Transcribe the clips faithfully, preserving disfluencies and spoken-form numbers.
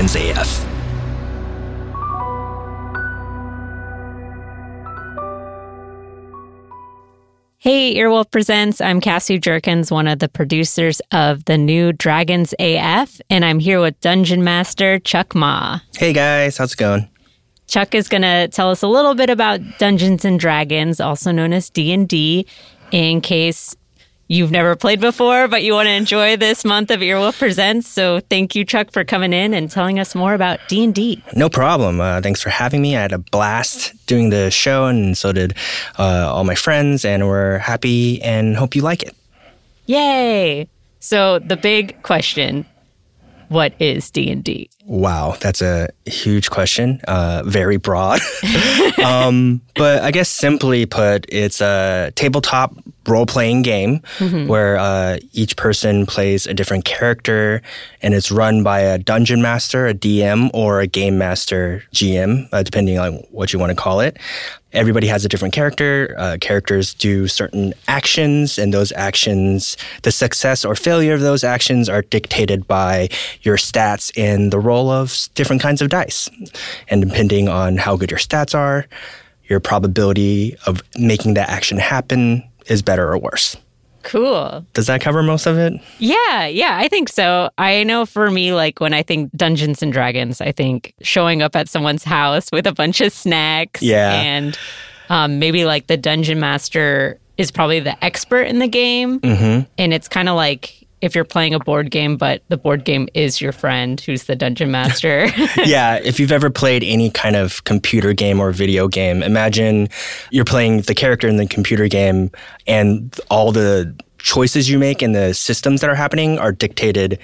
Dragons A F. Hey, Earwolf Presents. I'm Cassie Jerkins, one of the producers of the new Dragons A F, and I'm here with Dungeon Master Chuck Ma. Hey guys, how's it going? Chuck is going to tell us a little bit about Dungeons and Dragons, also known as D and D, in case you've never played before, but you want to enjoy this month of Earwolf Presents. So thank you, Chuck, for coming in and telling us more about D and D. No problem. Uh, thanks for having me. I had a blast doing the show, and so did uh, all my friends, and we're happy and hope you like it. Yay! So the big question, what is D and D? Wow, that's a huge question. Uh, very broad. um, but I guess simply put, it's a tabletop role-playing game mm-hmm. where uh, each person plays a different character, and it's run by a dungeon master, a D M, or a game master, G M, uh, depending on what you want to call it. Everybody has a different character. Uh, characters do certain actions, and those actions, the success or failure of those actions are dictated by your stats in the roll of different kinds of dice. And depending on how good your stats are, your probability of making that action happen is better or worse. Cool. Does that cover most of it? Yeah, yeah, I think so. I know for me, like when I think Dungeons and Dragons, I think showing up at someone's house with a bunch of snacks. Yeah. And um, maybe like the Dungeon Master is probably the expert in the game. Mm-hmm. And it's kind of like if you're playing a board game, but the board game is your friend who's the Dungeon Master. Yeah, if you've ever played any kind of computer game or video game, imagine you're playing the character in the computer game and all the choices you make and the systems that are happening are dictated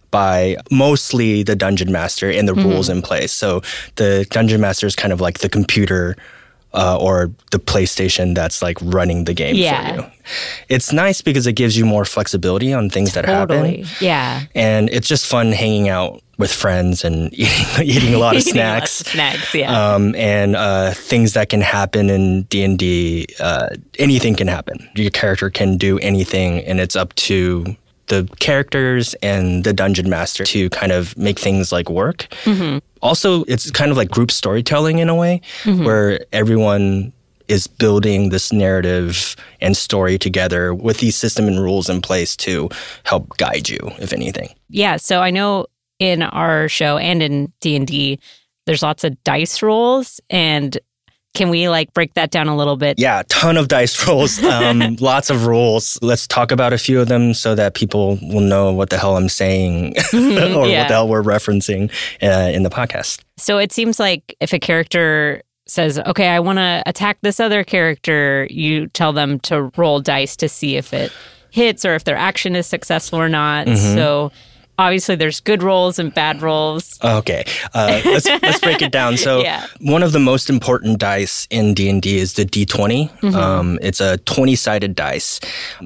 by mostly the Dungeon Master and the mm-hmm. rules in place. So the Dungeon Master is kind of like the computer Uh, or the PlayStation that's like running the game yeah. for you. It's nice because it gives you more flexibility on things that totally. happen. Yeah. And it's just fun hanging out with friends and eating, eating a lot of snacks. Lots of snacks, yeah. Um, and uh, things that can happen in D and D, uh, anything can happen. Your character can do anything, and it's up to the characters and the Dungeon Master to kind of make things like work. Mm-hmm. Also, it's kind of like group storytelling in a way, mm-hmm. where everyone is building this narrative and story together with these system and rules in place to help guide you, if anything. Yeah, so I know in our show and in D and D, there's lots of dice rolls, and can we like break that down a little bit? Yeah, a ton of dice rolls, um, lots of rules. Let's talk about a few of them so that people will know what the hell I'm saying mm-hmm, or yeah. what the hell we're referencing uh, in the podcast. So it seems like if a character says, okay, I want to attack this other character, you tell them to roll dice to see if it hits or if their action is successful or not. Mm-hmm. So obviously, there's good rolls and bad rolls. Okay, uh, let's let's break it down. So, yeah. one of the most important dice in D and D is the D twenty. Mm-hmm. Um, it's a twenty-sided dice.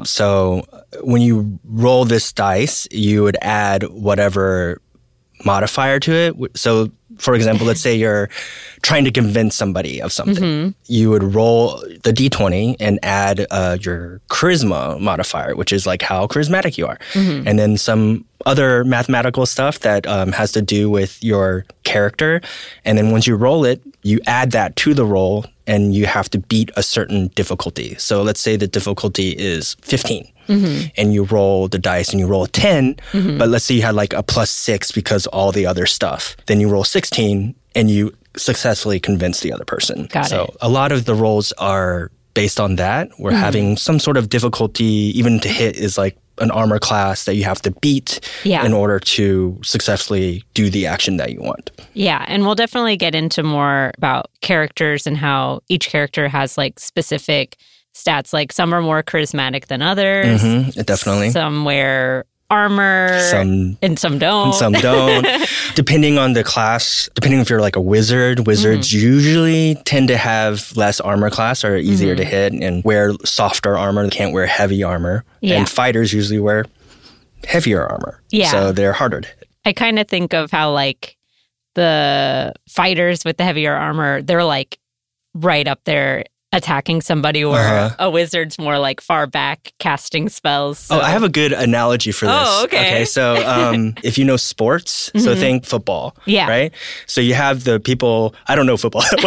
So, when you roll this dice, you would add whatever modifier to it. So, for example, let's say you're trying to convince somebody of something. Mm-hmm. You would roll the D twenty and add uh, your charisma modifier, which is like how charismatic you are. Mm-hmm. And then some other mathematical stuff that um, has to do with your character. And then once you roll it, you add that to the roll and you have to beat a certain difficulty. So let's say the difficulty is fifteen. Mm-hmm. And you roll the dice and you roll a ten, mm-hmm. but let's say you had like a plus six because all the other stuff. Then you roll sixteen and you successfully convince the other person. Got so it. A lot of the rolls are based on that. We're mm-hmm. having some sort of difficulty, even to hit is like an armor class that you have to beat yeah. in order to successfully do the action that you want. Yeah, and we'll definitely get into more about characters and how each character has like specific stats. Like some are more charismatic than others. Mm-hmm, definitely. Some wear armor, some, and some don't. And some don't. Depending on the class, depending if you're like a wizard, wizards mm-hmm. usually tend to have less armor class or easier mm-hmm. to hit and wear softer armor. They can't wear heavy armor. Yeah. And fighters usually wear heavier armor. Yeah. So they're harder to hit. I kind of think of how like the fighters with the heavier armor, they're like right up there attacking somebody, or Uh-huh. a wizard's more like far back casting spells. So. Oh, I have a good analogy for this. Oh, okay. Okay, so um, if you know sports, so think football. Yeah. Right? So you have the people, I don't know football that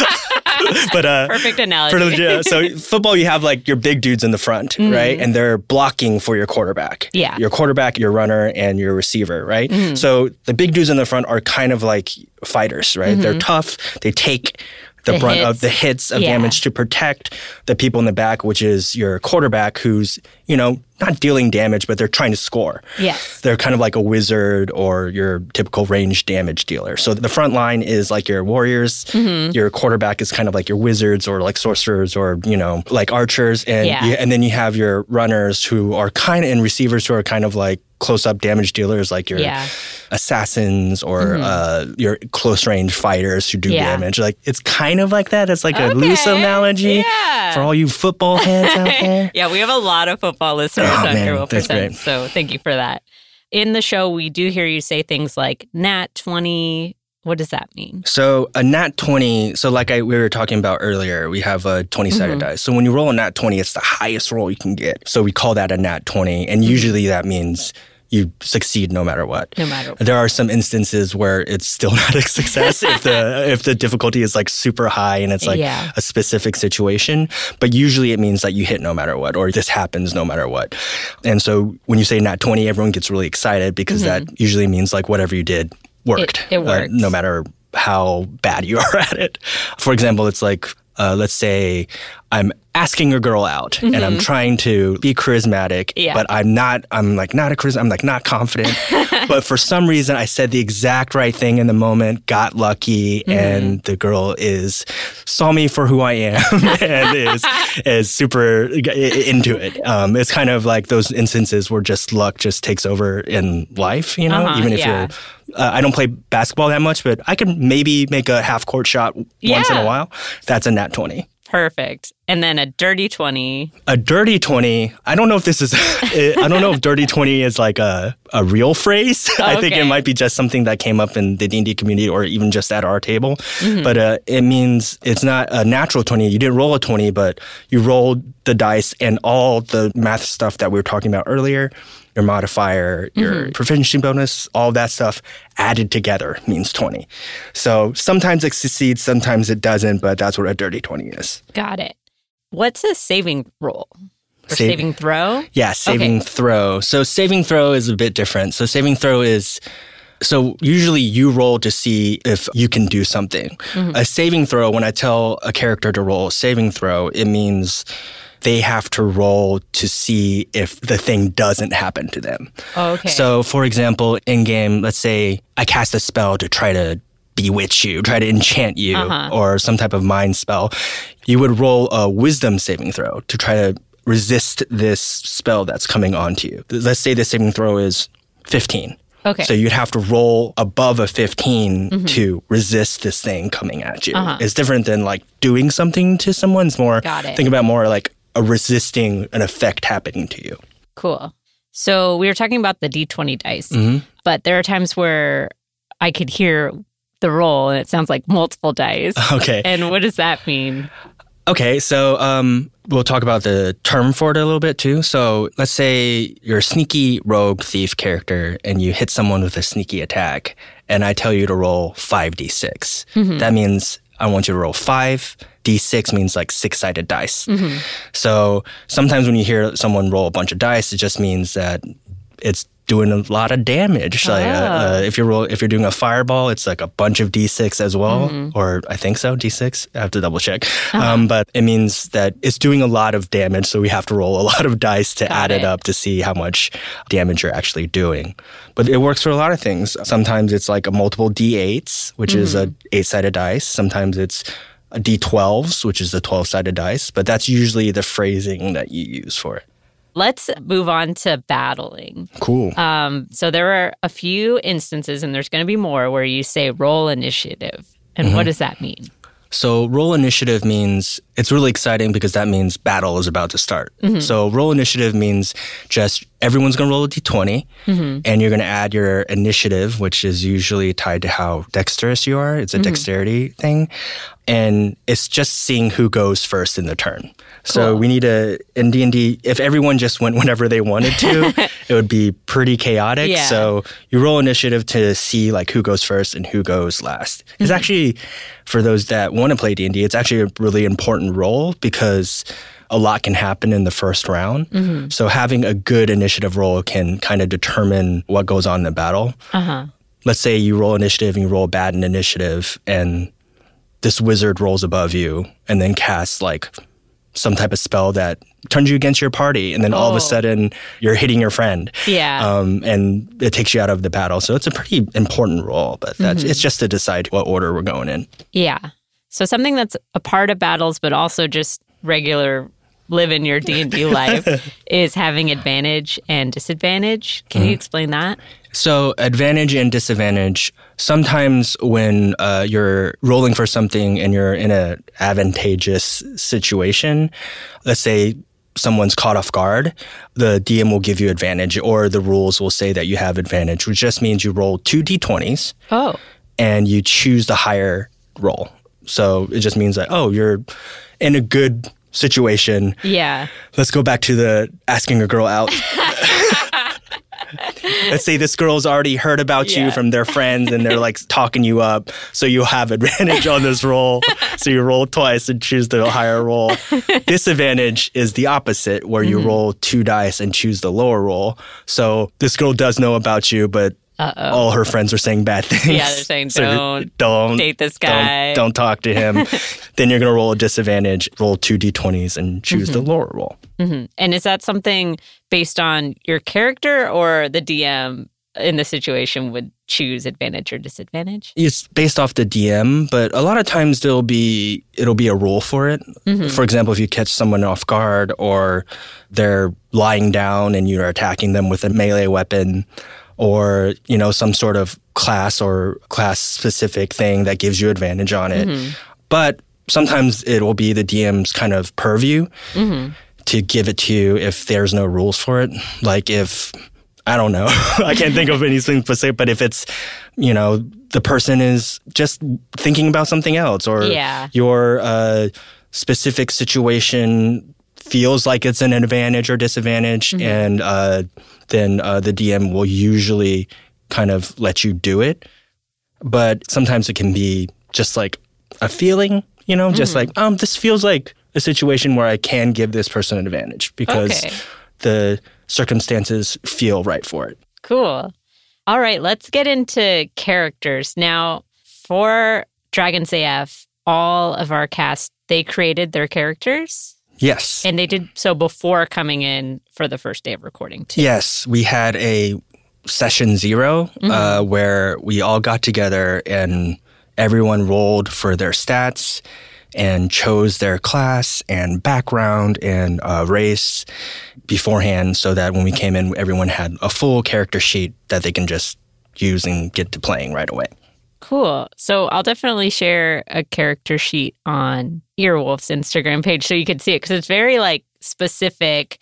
well. But uh, Perfect analogy. for the- yeah, so football, you have like your big dudes in the front, right? And they're blocking for your quarterback. Yeah. Your quarterback, your runner, and your receiver, right? So the big dudes in the front are kind of like fighters, right? They're tough. They take the, The brunt hits. of the hits of Yeah. damage to protect the people in the back, which is your quarterback, who's, you know, not dealing damage, but they're trying to score. Yes. They're kind of like a wizard or your typical range damage dealer. So the front line is like your warriors. Mm-hmm. Your quarterback is kind of like your wizards or like sorcerers or, you know, like archers. And, Yeah. you, and then you have your runners who are kind of, and receivers who are kind of like close-up damage dealers, like your Yeah. assassins or uh, your close-range fighters who do Yeah. damage. Like, it's kind of like that. It's like a Okay. loose analogy Yeah. for all you football heads out there. Yeah, we have a lot of football listeners Oh, on man, Your Will that's Presents, great. so thank you for that. In the show, we do hear you say things like nat twenty. What does that mean? So a nat twenty, so like I, we were talking about earlier, we have a twenty-sided Mm-hmm. dice. So when you roll a nat twenty, it's the highest roll you can get. So we call that a nat twenty. And Mm-hmm. usually that means you succeed no matter what. No matter what. There are some instances where it's still not a success if the if the difficulty is like super high and it's like Yeah. a specific situation. But usually it means that you hit no matter what, or this happens no matter what. And so when you say nat twenty, everyone gets really excited because that usually means like whatever you did worked. Mm-hmm. It- it uh, worked. no matter how bad you are at it. For example, it's like, uh, let's say I'm asking a girl out and I'm trying to be charismatic, Mm-hmm. Yeah. but I'm not, I'm like not a charisma, I'm like not confident. But for some reason, I said the exact right thing in the moment, got lucky, Mm-hmm. and the girl is, saw me for who I am and is, is super i- into it. Um, it's kind of like those instances where just luck just takes over in life, you know, Uh-huh, even if yeah. you're, uh, I don't play basketball that much, but I can maybe make a half court shot once in Yeah. a while. That's a nat twenty. Perfect. And then a dirty twenty. A dirty twenty, I don't know if this is, I don't know if dirty twenty is like a, a real phrase. I think Okay. it might be just something that came up in the D and D community or even just at our table. Mm-hmm. But uh, it means it's not a natural twenty. You didn't roll a twenty, but you rolled the dice and all the math stuff that we were talking about earlier, your modifier, your Mm-hmm. proficiency bonus, all that stuff added together means twenty. So sometimes it succeeds, sometimes it doesn't, but that's what a dirty twenty is. Got it. What's a saving roll? Or Save- saving throw? Yeah, saving Okay. throw. So saving throw is a bit different. So saving throw is, so usually you roll to see if you can do something. A saving throw, when I tell a character to roll a saving throw, it means they have to roll to see if the thing doesn't happen to them. Oh, okay. So for example, in game, let's say I cast a spell to try to bewitch you, try to enchant you, Uh-huh. or some type of mind spell. You would roll a wisdom saving throw to try to resist this spell that's coming onto you. Let's say the saving throw is fifteen. Okay. So you'd have to roll above a fifteen to resist this thing coming at you. Uh-huh. It's different than like doing something to someone. It's more, Got it. think about more like a resisting an effect happening to you. Cool. So we were talking about the D twenty dice, Mm-hmm. but there are times where I could hear the roll and it sounds like multiple dice. Okay. And what does that mean? Okay, so um, we'll talk about the term for it a little bit too. So let's say you're a sneaky rogue thief character and you hit someone with a sneaky attack, and I tell you to roll five d six. That means I want you to roll five. d six means like six-sided dice. So sometimes when you hear someone roll a bunch of dice, it just means that it's doing a lot of damage. Like uh, uh, if you're roll, if you're doing a fireball, it's like a bunch of d six as well, or I think so, d six. I have to double check. Um, but it means that it's doing a lot of damage, so we have to roll a lot of dice to Got add it it. up to see how much damage you're actually doing. But it works for a lot of things. Sometimes it's like a multiple d eights, which is a eight-sided dice. Sometimes it's a d twelves, which is a twelve-sided dice. But that's usually the phrasing that you use for it. Let's move on to battling. Cool. Um, so there are a few instances, and there's going to be more, where you say roll initiative. And what does that mean? So roll initiative means it's really exciting because that means battle is about to start. Mm-hmm. So roll initiative means just everyone's going to roll a d twenty, mm-hmm. and you're going to add your initiative, which is usually tied to how dexterous you are. It's a mm-hmm. dexterity thing. And it's just seeing who goes first in the turn. So cool. we need a, in D and D, if everyone just went whenever they wanted to, it would be pretty chaotic. Yeah. So you roll initiative to see like who goes first and who goes last. Mm-hmm. It's actually, for those that want to play D and D, it's actually a really important role because a lot can happen in the first round. Mm-hmm. So having a good initiative roll can kind of determine what goes on in the battle. Uh-huh. Let's say you roll initiative and you roll bad in initiative, and this wizard rolls above you and then casts like some type of spell that turns you against your party, and then oh. all of a sudden you're hitting your friend. Yeah. Um, and it takes you out of the battle. So it's a pretty important role, but that's, mm-hmm. it's just to decide what order we're going in. Yeah. So something that's a part of battles, but also just regular living your D and D life is having advantage and disadvantage. Can mm-hmm. you explain that? So advantage and disadvantage, sometimes when uh, you're rolling for something and you're in an advantageous situation, let's say someone's caught off guard, the D M will give you advantage, or the rules will say that you have advantage, which just means you roll two d twenties oh. and you choose the higher roll. So it just means that, oh, you're in a good situation. Yeah. Let's go back to the asking a girl out. Let's say this girl's already heard about yeah. you from their friends and they're like talking you up. So you have advantage on this roll. So you roll twice and choose the higher roll. Disadvantage is the opposite, where you mm-hmm. roll two dice and choose the lower roll. So this girl does know about you, but Uh-oh. all her friends are saying bad things. Yeah, they're saying, so don't, don't date this guy. Don't, don't talk to him. Then you're going to roll a disadvantage, roll two d twenties, and choose mm-hmm. the lower roll. Mm-hmm. And is that something based on your character, or the D M in the situation would choose advantage or disadvantage? It's based off the D M, but a lot of times there'll be it'll be a rule for it. Mm-hmm. For example, if you catch someone off guard or they're lying down and you're attacking them with a melee weapon, or, you know, some sort of class or class-specific thing that gives you advantage on it. Mm-hmm. But sometimes it will be the D M's kind of purview mm-hmm. to give it to you if there's no rules for it. Like if, I don't know, I can't think of anything specific, but if it's, you know, the person is just thinking about something else, or yeah. your uh, specific situation feels like it's an advantage or disadvantage, mm-hmm. and uh, then uh, the D M will usually kind of let you do it. But sometimes it can be just like a feeling, you know, mm-hmm. just like, um, this feels like a situation where I can give this person an advantage because okay. the circumstances feel right for it. Cool. All right, let's get into characters. Now, for Dragons A F, all of our cast, they created their characters? Yes. And they did so before coming in for the first day of recording, too. Yes. We had a session zero mm-hmm. uh, where we all got together and everyone rolled for their stats and chose their class and background and uh, race beforehand, so that when we came in, everyone had a full character sheet that they can just use and get to playing right away. Cool. So I'll definitely share a character sheet on Earwolf's Instagram page so you can see it, because it's very like specific.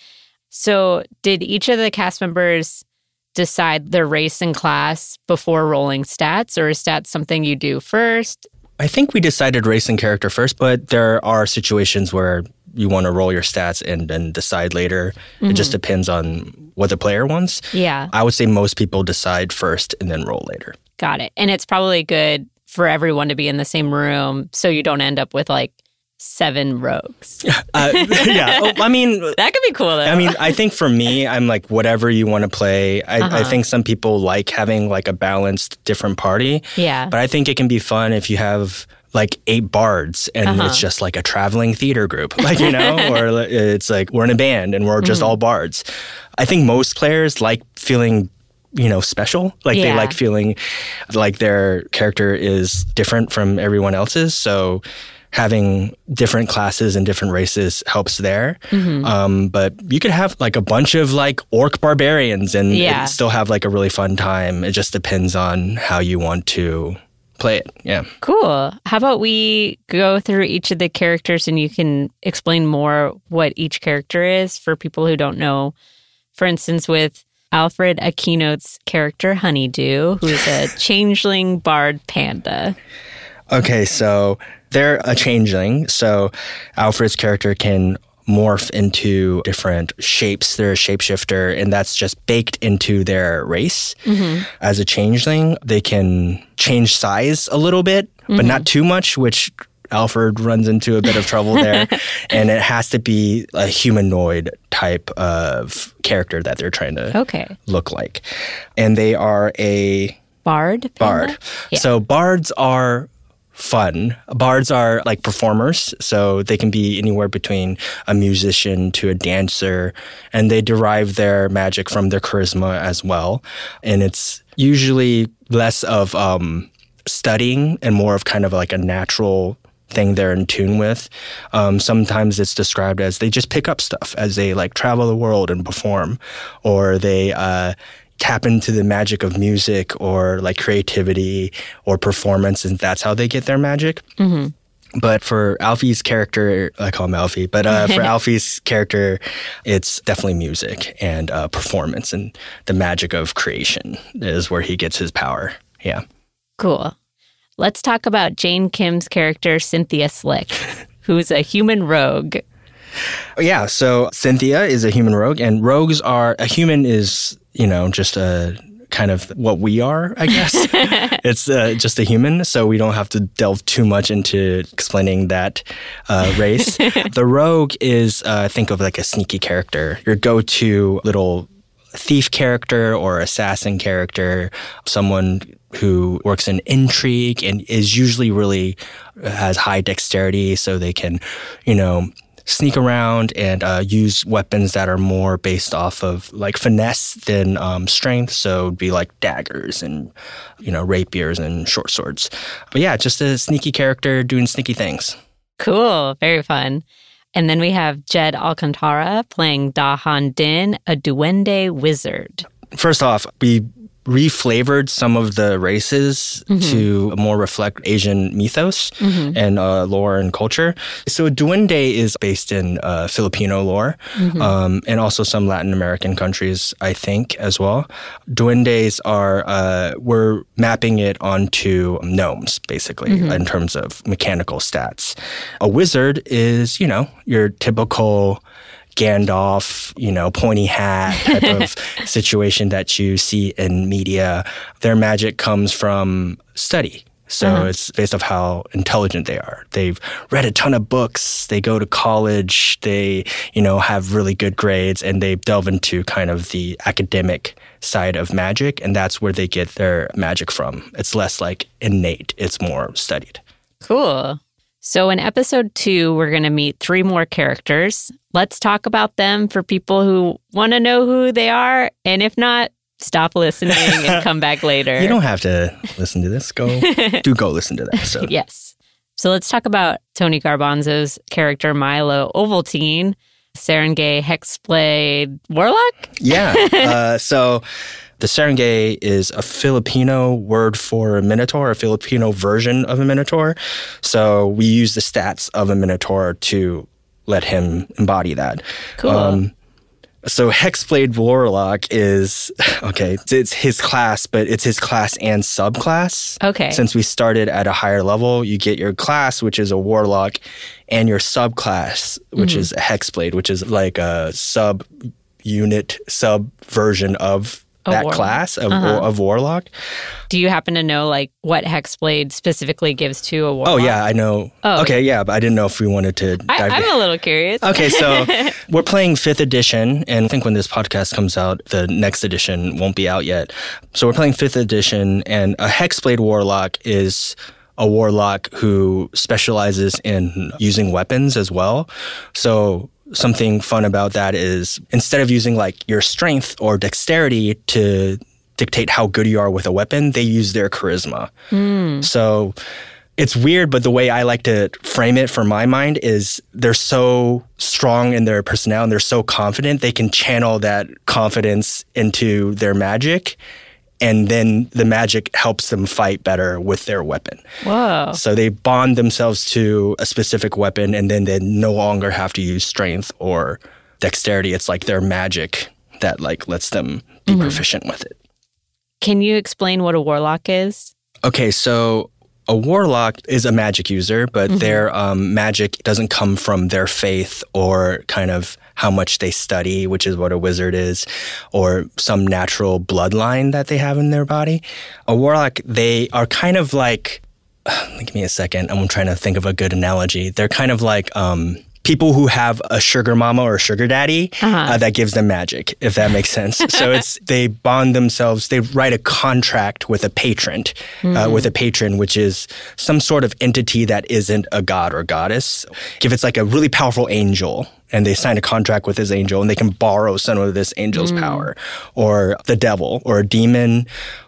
So did each of the cast members decide their race and class before rolling stats, or is stats something you do first? I think we decided race and character first, but there are situations where you want to roll your stats and then decide later. Mm-hmm. It just depends on what the player wants. Yeah. I would say most people decide first and then roll later. Got it. And it's probably good for everyone to be in the same room so you don't end up with like seven rogues. uh, yeah. Oh, I mean, that could be cool though. I mean, I think for me, I'm like, whatever you want to play. I, uh-huh. I think some people like having like a balanced different party. Yeah. But I think it can be fun if you have like eight bards and uh-huh. it's just like a traveling theater group, like, you know, or it's like we're in a band and we're just mm-hmm. all bards. I think most players like feeling, you know, special. Like yeah. they like feeling like their character is different from everyone else's. So having different classes and different races helps there. Mm-hmm. Um, but you could have like a bunch of like orc barbarians and yeah. still have like a really fun time. It just depends on how you want to play it. Yeah. Cool. How about we go through each of the characters and you can explain more what each character is for people who don't know. For instance, with Alfred Aquino's character, Honeydew, who's a changeling bard panda. Okay, so they're a changeling. So Alfred's character can morph into different shapes. They're a shapeshifter, and that's just baked into their race. Mm-hmm. As a changeling, they can change size a little bit, mm-hmm. but not too much, which Alfred runs into a bit of trouble there. And it has to be a humanoid type of character that they're trying to okay. look like. And they are a bard. Bard. Yeah. So bards are fun. Bards are like performers, so they can be anywhere between a musician to a dancer, and they derive their magic from their charisma as well. And it's usually less of um, studying and more of kind of like a natural thing they're in tune with. Um, sometimes it's described as they just pick up stuff as they like travel the world and perform, or they uh, tap into the magic of music or like creativity or performance, and that's how they get their magic. Mm-hmm. But for Alfie's character, I call him Alfie, but uh, for Alfie's character, it's definitely music and uh, performance, and the magic of creation is where he gets his power. Yeah. Cool. Let's talk about Jane Kim's character, Cynthia Slick, who's a human rogue. Yeah, so Cynthia is a human rogue, and rogues are, a human is, you know, just a kind of what we are, I guess. It's uh, just a human, so we don't have to delve too much into explaining that uh, race. The rogue is, uh, think of like a sneaky character, your go-to little thief character or assassin character, someone who works in intrigue and is usually really has high dexterity, so they can, you know, sneak around and uh, use weapons that are more based off of like finesse than um, strength. So it'd be like daggers and, you know, rapiers and short swords. But yeah, just a sneaky character doing sneaky things. Cool. Very fun. And then we have Jed Alcantara playing Da Han Din, a duende wizard. First off, we reflavored some of the races mm-hmm. to more reflect Asian mythos mm-hmm. and uh, lore and culture. So duende is based in uh, Filipino lore mm-hmm. um, and also some Latin American countries, I think, as well. Duendes are, uh, we're mapping it onto gnomes, basically, mm-hmm. in terms of mechanical stats. A wizard is, you know, your typical Gandalf, you know, pointy hat type of situation that you see in media. Their magic comes from study. So uh-huh. it's based off how intelligent they are. They've read a ton of books. They go to college. They, you know, have really good grades, and they delve into kind of the academic side of magic. And that's where they get their magic from. It's less like innate. It's more studied. Cool. So in episode two, we're going to meet three more characters. Let's talk about them for people who want to know who they are. And if not, stop listening and come back later. You don't have to listen to this. Go, do go listen to that episode. Yes. So let's talk about Tony Garbanzo's character, Milo Ovaltine, Serengei Hexblade Warlock? Yeah. Uh, so the Serengei is a Filipino word for a minotaur, a Filipino version of a minotaur. So we use the stats of a minotaur to let him embody that. Cool. Um, so Hexblade Warlock is, okay, it's his class, but it's his class and subclass. Okay. Since we started at a higher level, you get your class, which is a Warlock, and your subclass, which mm-hmm. is a Hexblade, which is like a sub-unit, sub-version of that warlock. class of, uh-huh. of Warlock. Do you happen to know like what Hexblade specifically gives to a Warlock? Oh, yeah, I know. Oh, okay, yeah, but I didn't know if we wanted to dive I, I'm a little curious. Okay, so we're playing fifth edition, and I think when this podcast comes out, the next edition won't be out yet. So we're playing fifth edition, and a Hexblade Warlock is a Warlock who specializes in using weapons as well. So something fun about that is instead of using like your strength or dexterity to dictate how good you are with a weapon, they use their charisma. Mm. So it's weird, but the way I like to frame it for my mind is they're so strong in their personality and they're so confident, they can channel that confidence into their magic. and then the magic helps them fight better with their weapon. Whoa. So they bond themselves to a specific weapon, and then they no longer have to use strength or dexterity. It's like their magic that like lets them be mm-hmm. proficient with it. Can you explain what a warlock is? Okay, so a warlock is a magic user, but mm-hmm. their um, magic doesn't come from their faith or kind of how much they study, which is what a wizard is, or some natural bloodline that they have in their body. A warlock, they are kind of like, give me a second, I'm trying to think of a good analogy. They're kind of like um, people who have a sugar mama or a sugar daddy uh-huh. uh, that gives them magic, if that makes sense. So it's they bond themselves, they write a contract with a patron, mm. uh, with a patron, which is some sort of entity that isn't a god or goddess. If it's like a really powerful angel, and they sign a contract with this angel, and they can borrow some of this angel's mm. power, or the devil, or a demon,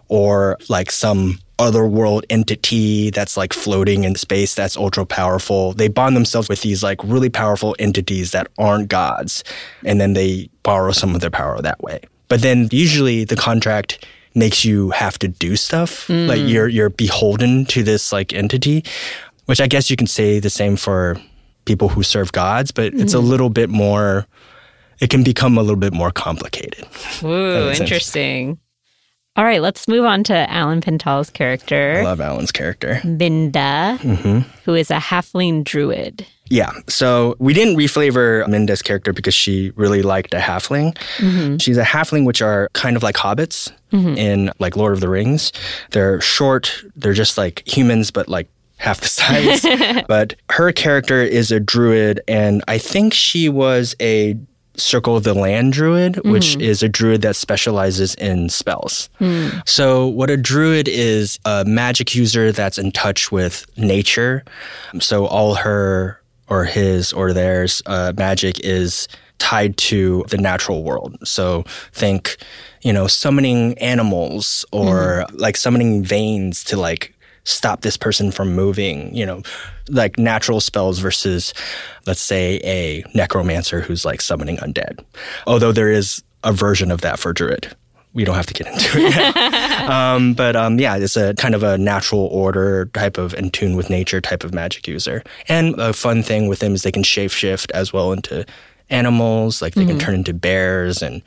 or like some otherworld entity that's like floating in space that's ultra powerful. They bond themselves with these like really powerful entities that aren't gods, and then they borrow some of their power that way. But then usually the contract makes you have to do stuff. Mm. Like you're you're beholden to this like entity, which I guess you can say the same for people who serve gods, but it's mm. a little bit more, it can become a little bit more complicated. Ooh, interesting. Sense. All right, let's move on to Alan Pental's character. I love Alan's character. Minda, mm-hmm. who is a halfling druid. Yeah, so we didn't reflavor Minda's character because she really liked a halfling. Mm-hmm. She's a halfling, which are kind of like hobbits mm-hmm. in like Lord of the Rings. They're short, they're just like humans, but like half the size. But her character is a druid, and I think she was a Circle of the Land druid, mm-hmm. which is a druid that specializes in spells. Mm. So what a druid is, a magic user that's in touch with nature. So all her or his or theirs uh, magic is tied to the natural world. So think, you know, summoning animals or mm. like summoning veins to like stop this person from moving, you know, like natural spells versus, let's say, a necromancer who's like summoning undead. Although there is a version of that for druid. We don't have to get into it now. um, but um, yeah, it's a kind of a natural order type of in tune with nature type of magic user. And a fun thing with them is they can shapeshift as well into animals. Like they mm-hmm. can turn into bears and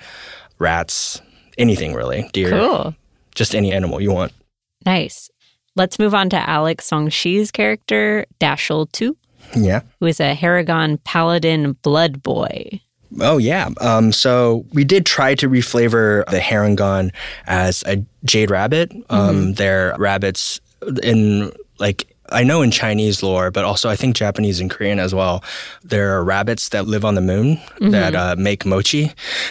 rats, anything really, deer. Cool. Just any animal you want. Nice. Let's move on to Alex Songshi's character, Dashel Tu. Yeah. Who is a Haragon Paladin Blood Boy. Oh, yeah. Um, so we did try to reflavor the Haragon as a jade rabbit. Um, mm-hmm. They're rabbits in, like, I know in Chinese lore, but also I think Japanese and Korean as well. There are rabbits that live on the moon mm-hmm. that uh, make mochi.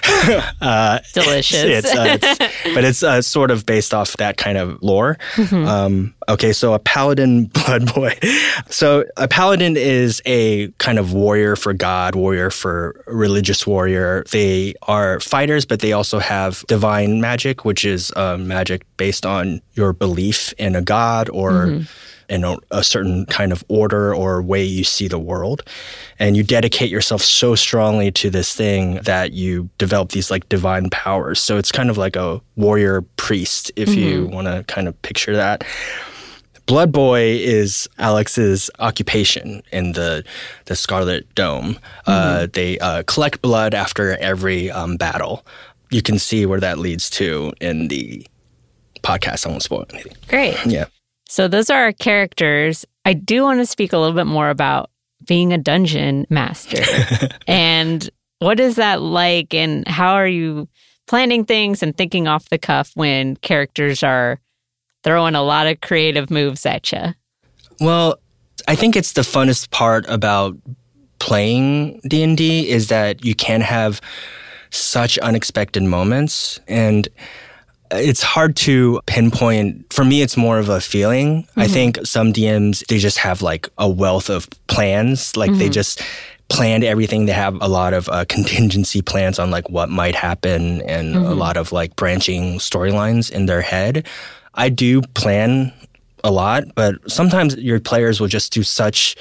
uh, Delicious. It's, it's, uh, it's, but it's uh, sort of based off that kind of lore. Mm-hmm. Um, okay, so a paladin blood boy. So a paladin is a kind of warrior for God, warrior for religious warrior. They are fighters, but they also have divine magic, which is uh, magic based on your belief in a god or mm-hmm. in a, a certain kind of order or way you see the world. And you dedicate yourself so strongly to this thing that you develop these like divine powers. So it's kind of like a warrior priest, if mm-hmm. you want to kind of picture that. Blood Boy is Alex's occupation in the the Scarlet Dome. Mm-hmm. Uh, they uh, collect blood after every um, battle. You can see where that leads to in the podcast. I won't spoil anything. Great. Yeah. So those are our characters. I do want to speak a little bit more about being a dungeon master. And what is that like, and how are you planning things and thinking off the cuff when characters are throwing a lot of creative moves at you? Well, I think it's the funnest part about playing D and D is that you can have such unexpected moments, and it's hard to pinpoint. For me, it's more of a feeling. Mm-hmm. I think some D Ms, they just have like a wealth of plans. Like mm-hmm. they just planned everything. They have a lot of uh, contingency plans on like what might happen and mm-hmm. a lot of like branching storylines in their head. I do plan a lot, but sometimes your players will just do such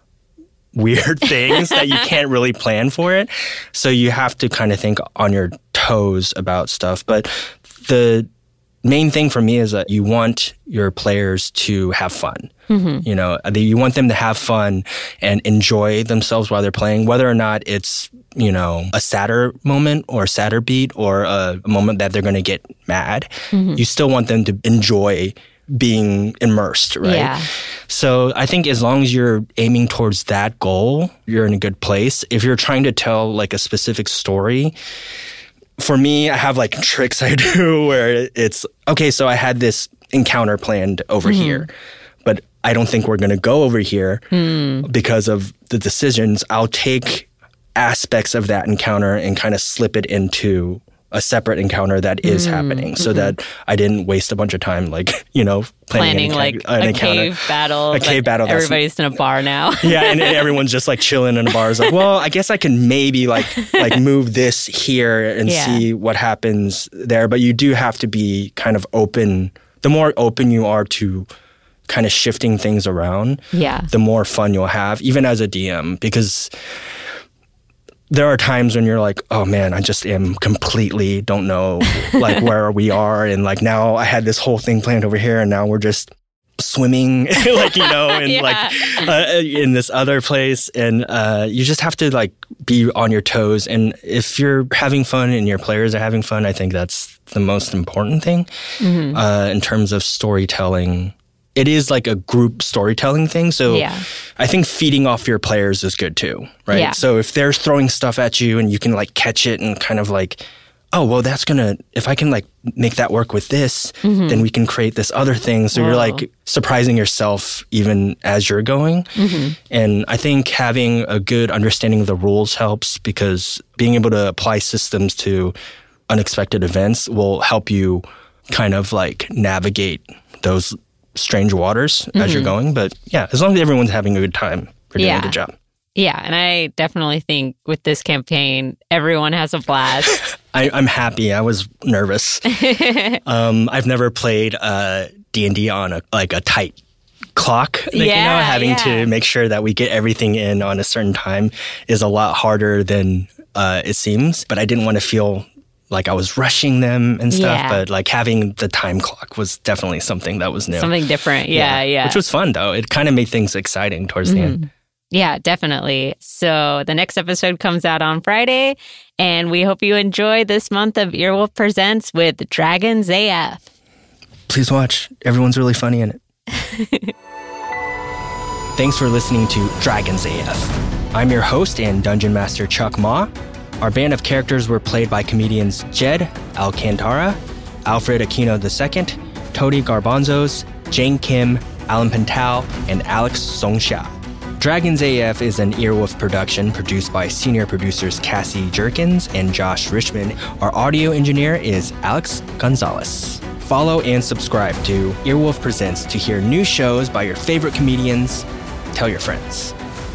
weird things that you can't really plan for it. So you have to kind of think on your toes about stuff. But the main thing for me is that you want your players to have fun. Mm-hmm. You know, you want them to have fun and enjoy themselves while they're playing, whether or not it's, you know, a sadder moment or a sadder beat or a, a moment that they're going to get mad. Mm-hmm. You still want them to enjoy being immersed, right? Yeah. So I think as long as you're aiming towards that goal, you're in a good place. If you're trying to tell like a specific story, for me, I have like tricks I do where it's, okay, so I had this encounter planned over mm-hmm. here, but I don't think we're going to go over here mm. because of the decisions. I'll take aspects of that encounter and kind of slip it into a separate encounter that is mm, happening so mm-hmm. that I didn't waste a bunch of time, like, you know, planning, planning like an a encounter. cave battle. A cave battle. Everybody's in a bar now. yeah, and, and everyone's just like chilling in a bar. It's like, well, I guess I can maybe like like move this here and yeah. see what happens there. But you do have to be kind of open. The more open you are to kind of shifting things around, yeah. the more fun you'll have, even as a D M, because there are times when you're like, oh man, I just am completely don't know like where we are. And like now I had this whole thing planned over here and now we're just swimming like, you know, and yeah. like uh, in this other place. And uh, you just have to like be on your toes. And if you're having fun and your players are having fun, I think that's the most important thing mm-hmm. uh, in terms of storytelling. It is like a group storytelling thing. So yeah. I think feeding off your players is good too, right? Yeah. So if they're throwing stuff at you and you can like catch it and kind of like, oh, well, that's going to, if I can like make that work with this, mm-hmm. then we can create this other thing. So Whoa. You're like surprising yourself even as you're going. Mm-hmm. And I think having a good understanding of the rules helps because being able to apply systems to unexpected events will help you kind of like navigate those strange waters mm-hmm. as you're going. But yeah, as long as everyone's having a good time, we're doing yeah. a good job. Yeah, and I definitely think with this campaign, everyone has a blast. I, I'm happy. I was nervous. um, I've never played uh, D and D on a like a tight clock. Like, yeah, you know, having yeah. to make sure that we get everything in on a certain time is a lot harder than uh, it seems. But I didn't want to feel like I was rushing them and stuff, yeah. but like having the time clock was definitely something that was new. Something different. Yeah, yeah. yeah. Which was fun, though. It kind of made things exciting towards mm-hmm. the end. Yeah, definitely. So the next episode comes out on Friday, and we hope you enjoy this month of Earwolf Presents with Dragons A F. Please watch. Everyone's really funny in it. Thanks for listening to Dragons A F. I'm your host and Dungeon Master Chuck Ma. Our band of characters were played by comedians Jed Alcantara, Alfred Aquino the Second, Tody Garbanzos, Jane Kim, Alan Pental, and Alex Songsha. Dragons A F is an Earwolf production produced by senior producers Cassie Jerkins and Josh Richmond. Our audio engineer is Alex Gonzalez. Follow and subscribe to Earwolf Presents to hear new shows by your favorite comedians. Tell your friends.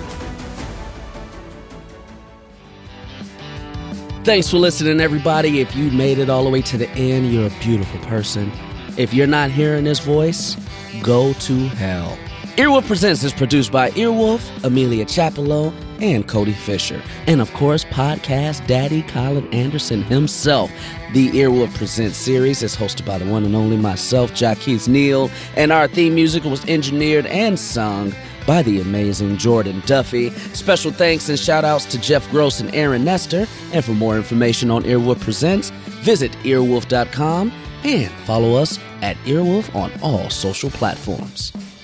Thanks for listening, everybody. If you made it all the way to the end, you're a beautiful person. If you're not hearing this voice, go to hell. Earwolf Presents is produced by Earwolf, Amelia Chapello, and Cody Fisher. And of course, podcast daddy Colin Anderson himself. The Earwolf Presents series is hosted by the one and only myself, Jaquez Neal, and our theme music was engineered and sung by the amazing Jordan Duffy. Special thanks and shout outs to Jeff Gross and Aaron Nestor. And for more information on Earwolf Presents, visit earwolf dot com and follow us at Earwolf on all social platforms.